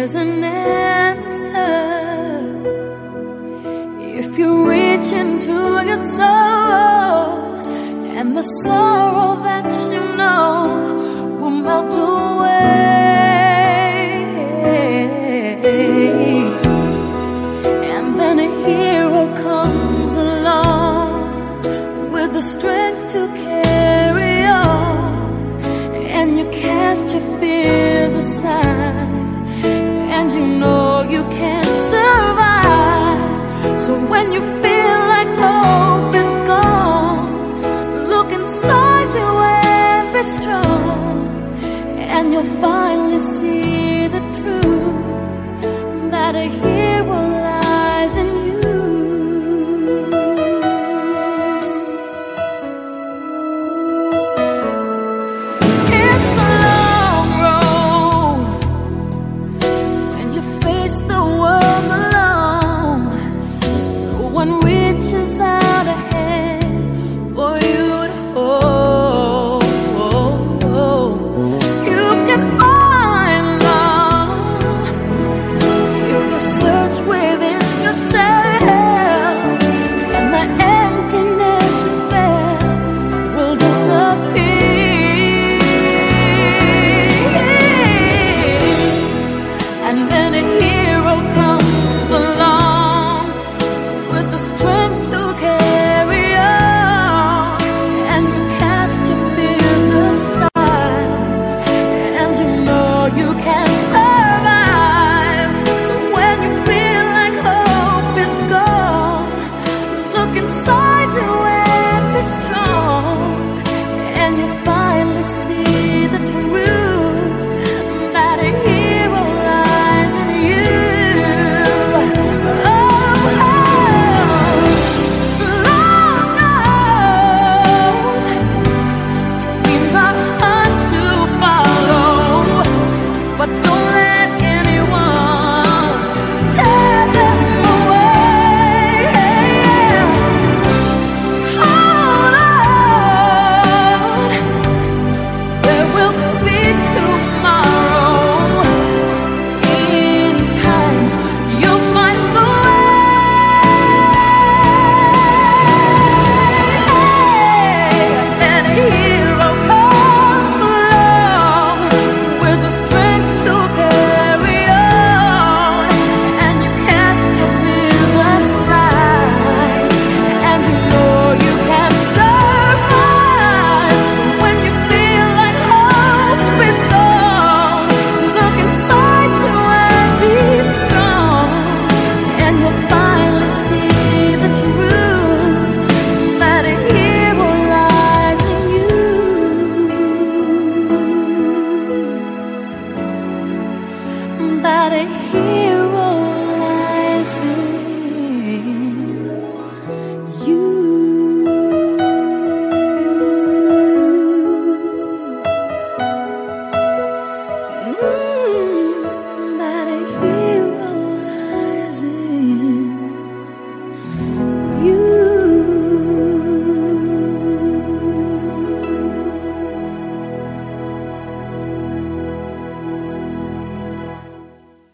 there's an answer. If you reach into your soul, and the sorrow that you know will melt away, and then a hero comes along with the strength to carry on, and you cast your fears aside, and you know you can survive. So when you feel like hope is gone, look inside you and be strong, and you'll finally see the truth, that a hero lies in you. It's a long road when you face the world alone. No one reaches out a hand for you to hold. You can find love if you search within yourself, and the emptiness you felt will disappear. And then a hero comes along with the strength to carry on, and you cast your fears aside, and you know you can survive. So when you feel like hope is gone, look inside you and be strong, and you finally see the truth, that a hero lies in you. But don't let anyone tear them away. Hold on, there will be tomorrow. In time, you'll find the way. And a hero comes along with the strength to carry on, and you cast your fears aside, and you know you can survive. So when you feel like hope is gone, look inside you and be strong, and you'll finally see the truth, that a hero lies in you, that a hero lies in you.